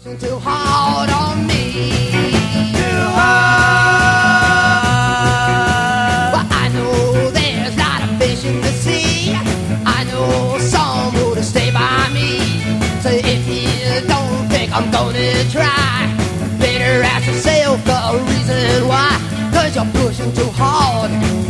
pushing too hard on me. Too hard. Well, I know there's not a fish in the sea. I know some would stay by me. So if you don't think I'm gonna try, better ask yourself the reason why. 'Cause you're pushing too hard